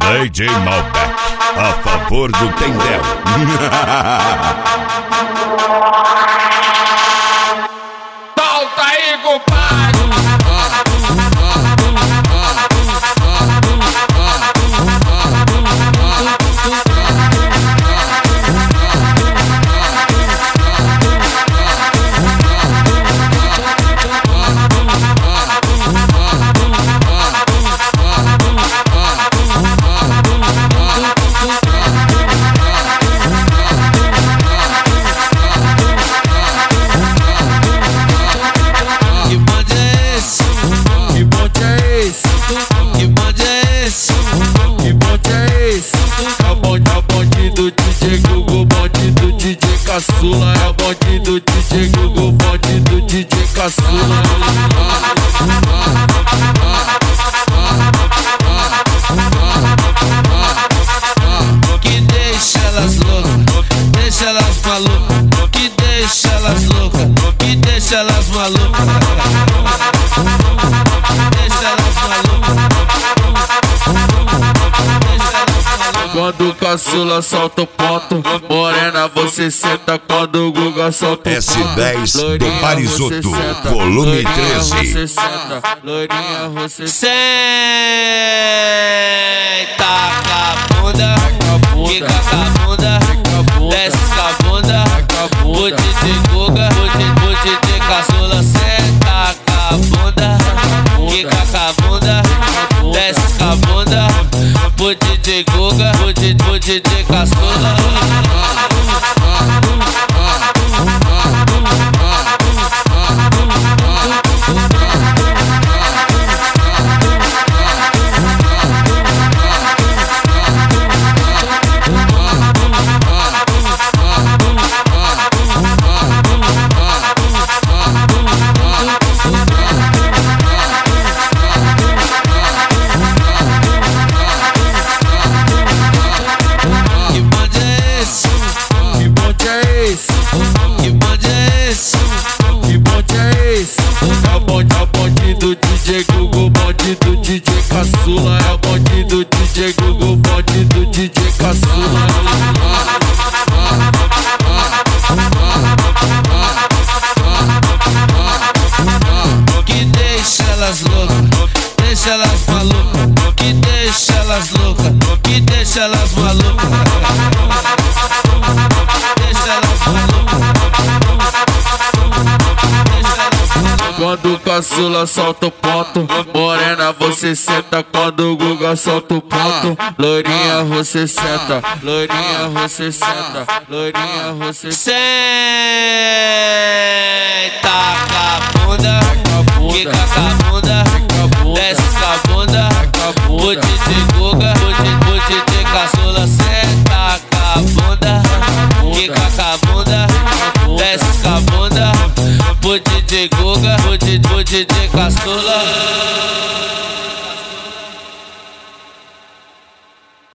DJ Malbec, a favor do Tendel. Solta aí, compadre. Que bonde é esse? Que bonde é esse? É o bonde do DJ Gugu, bonde do DJ Caçula. É o bonde do DJ Gugu, bonde do DJ Caçula. Que deixa elas loucas, deixa elas malucas. Que deixa elas loucas, que deixa elas malucas. Quando o Caçula solta o ponto, morena você senta. Quando o Guga solta o ponto, S10 do Marisoto, volume 13. Você senta, loirinha você senta com a bunda, fica com a bunda, desce com a bunda. O DJ Guga, o DJ Caçula senta com a bunda, fica com a bunda, desce com a bunda. O DJ Guga, o DJ Caçula. Que bonde é esse? Que bonde é esse? É o bonde do DJ Gugu, bonde do DJ Caçula. É o bonde do DJ Gugu, bonde do DJ Caçula. Que deixa elas loucas, deixa elas malucas. Que deixa elas loucas, que deixa elas malucas. Quando o Caçula solta o ponto, morena você senta. Quando o Guga solta o ponto, loirinha você senta, loirinha você senta, loirinha você senta com a bunda, fica com a bunda, desce com a bunda. O DJ Guga, o DJ Caçula senta com a bunda, fica com a bunda, desce com a bunda. O DJ Guga, o DJ Caçula.